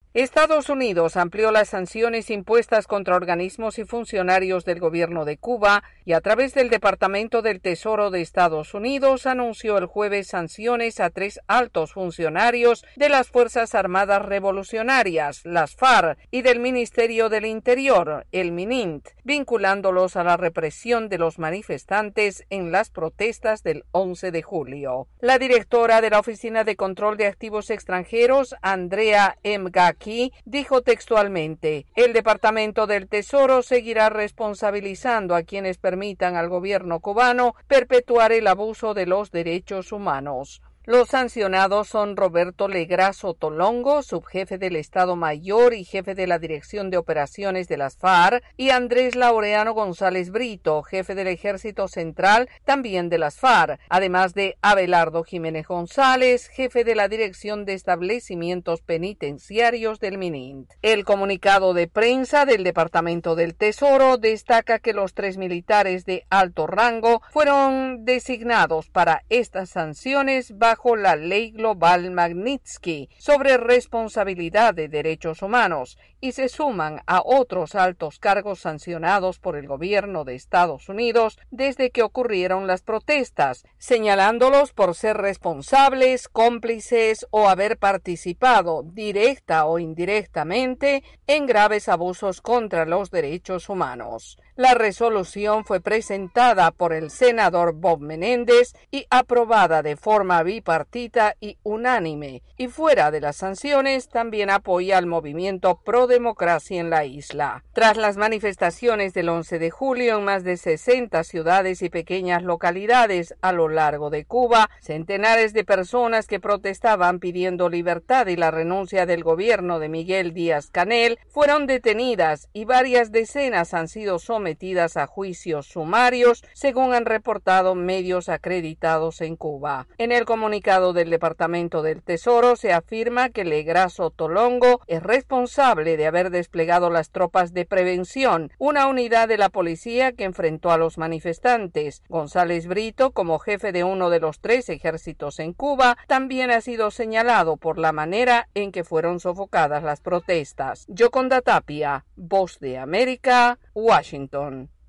Estados Unidos amplió las sanciones impuestas contra organismos y funcionarios del gobierno de Cuba y a través del Departamento del Tesoro de Estados Unidos anunció el jueves sanciones a 3 altos funcionarios de las Fuerzas Armadas Revolucionarias, las FARC, y del Ministerio del Interior, el MININT, vinculándolos a la represión de los manifestantes en las protestas del 11 de julio. La directora de la Oficina de Control de Activos Extranjeros, Andrea M. dijo textualmente: el Departamento del Tesoro seguirá responsabilizando a quienes permitan al gobierno cubano perpetuar el abuso de los derechos humanos. Los sancionados son Roberto Legrazo Tolongo, subjefe del Estado Mayor y jefe de la Dirección de Operaciones de las FARC, y Andrés Laureano González Brito, jefe del Ejército Central, también de las FARC, además de Abelardo Jiménez González, jefe de la Dirección de Establecimientos Penitenciarios del MININT. El comunicado de prensa del Departamento del Tesoro destaca que los 3 militares de alto rango fueron designados para estas sanciones bajo la Ley Global Magnitsky sobre responsabilidad de derechos humanos y se suman a otros altos cargos sancionados por el gobierno de Estados Unidos desde que ocurrieron las protestas, señalándolos por ser responsables, cómplices o haber participado directa o indirectamente en graves abusos contra los derechos humanos. La resolución fue presentada por el senador Bob Menéndez y aprobada de forma bipartita y unánime, y fuera de las sanciones también apoya al movimiento pro-democracia en la isla. Tras las manifestaciones del 11 de julio en más de 60 ciudades y pequeñas localidades a lo largo de Cuba, centenares de personas que protestaban pidiendo libertad y la renuncia del gobierno de Miguel Díaz-Canel fueron detenidas y varias decenas han sido sometidas a juicios sumarios, según han reportado medios acreditados en Cuba. En el comunicado del Departamento del Tesoro se afirma que Legrazo Tolongo es responsable de haber desplegado las tropas de prevención, una unidad de la policía que enfrentó a los manifestantes. González Brito, como jefe de uno de los 3 ejércitos en Cuba, también ha sido señalado por la manera en que fueron sofocadas las protestas. Yoconda Tapia, Voz de América, Washington.